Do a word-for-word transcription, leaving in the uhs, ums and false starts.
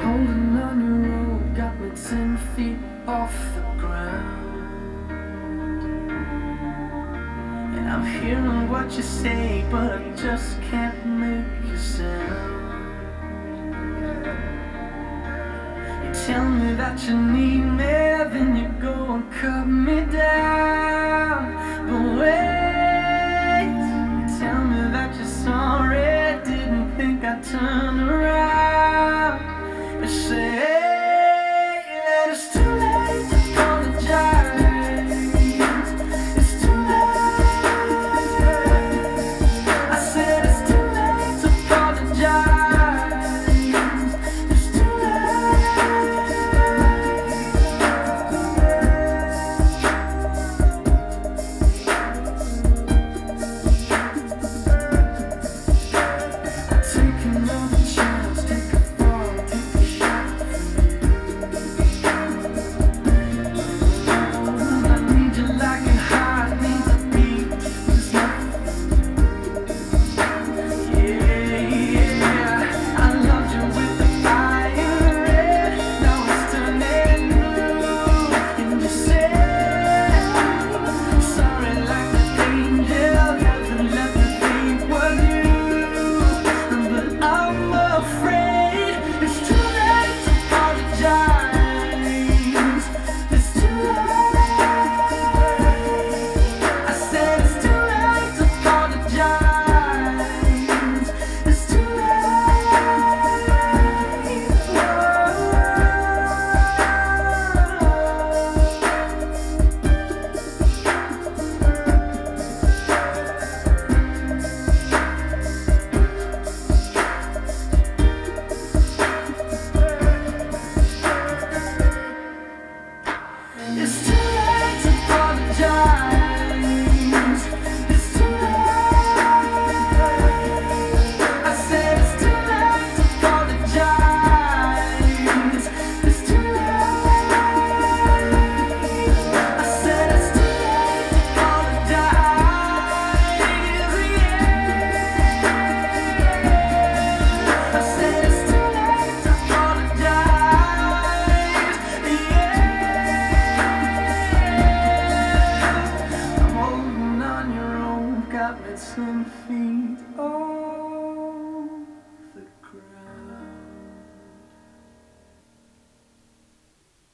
Holding on your rope got me ten feet off the ground. And I'm hearing what you say, but I just can't make a sound. You tell me that you need me, then you go and cut me down. But wait, you tell me that you're sorry, didn't think I'd turn around and say